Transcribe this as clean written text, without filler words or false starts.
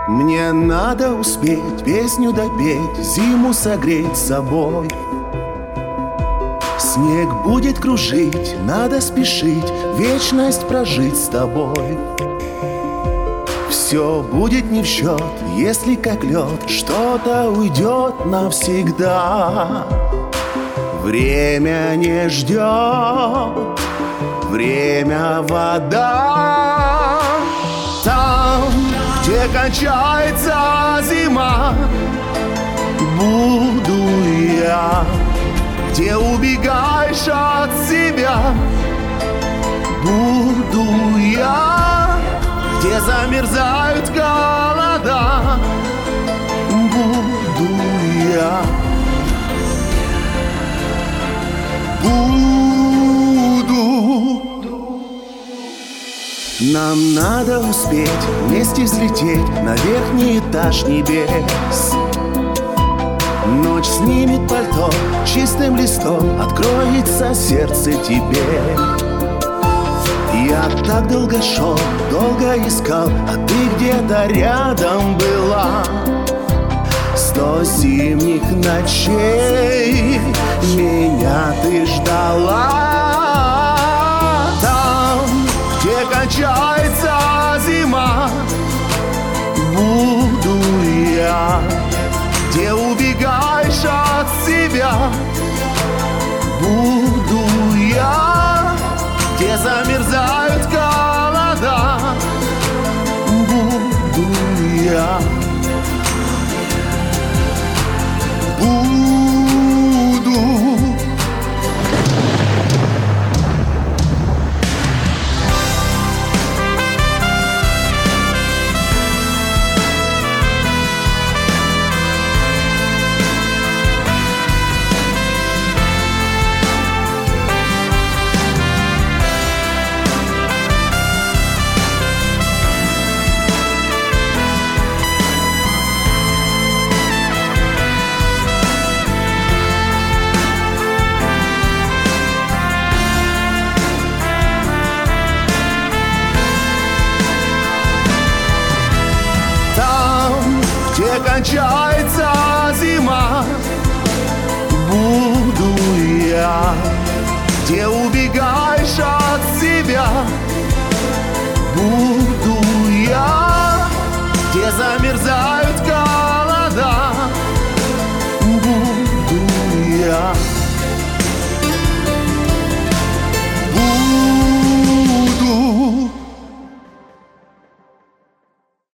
Мне надо успеть песню допеть, зиму согреть собой. Снег будет кружить, надо спешить, вечность прожить с тобой. Все будет не в счет, если как лед что-то уйдет навсегда. Время не ждет, время вода. Там, где кончается зима, буду я. Где убегаешь от себя, буду я. Где замерзают голода, буду я. Нам надо успеть вместе взлететь на верхний этаж небес. Ночь снимет пальто, чистым листом откроется сердце тебе. Я так долго шел, долго искал, а ты где-то рядом была. 100 зимних ночей меня ты ждала. Там, где кончается зима, буду я. Где убегаешь от себя, буду я. Где замерзают голода, буду я. Где кончается зима, буду я. Где убегаешь от себя, буду я. Где замерзаешь